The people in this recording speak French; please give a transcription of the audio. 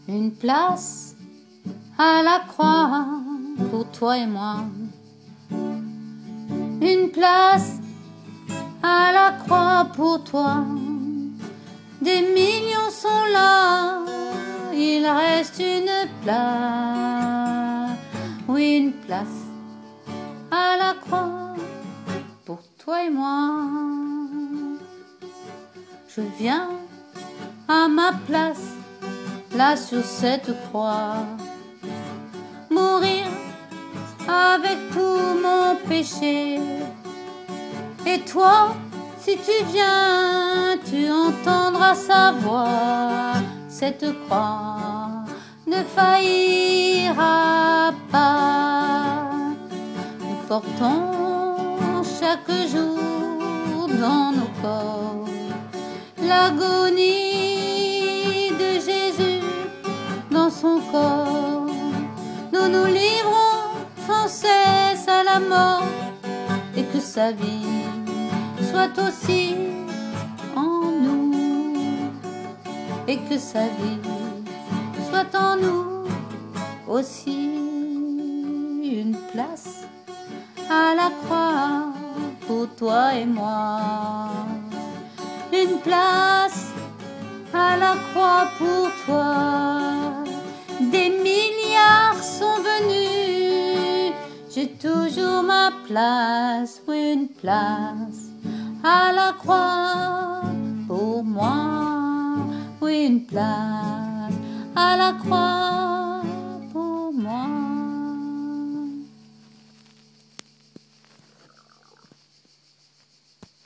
Une place à la croix pour toi et moi. Une place à la croix pour toi. Des millions sont là, il reste une place. Oui, une place à la croix pour toi et moi. Je viens à ma place, là sur cette croix, mourir avec tout mon péché. Et toi, si tu viens, tu entendras sa voix. Cette croix ne faillira pas. Nous portons chaque jour dans nos corps l'agonie de Jésus dans son corps. Nous nous livrons sans cesse à la mort, et que sa vie soit aussi en nous, et que sa vie soit en nous aussi. Une place à la croix pour toi et moi. Une place à la croix pour toi. Des milliards sont venus, j'ai toujours ma place. Oui, une place à la croix pour moi. Oui, une place à la croix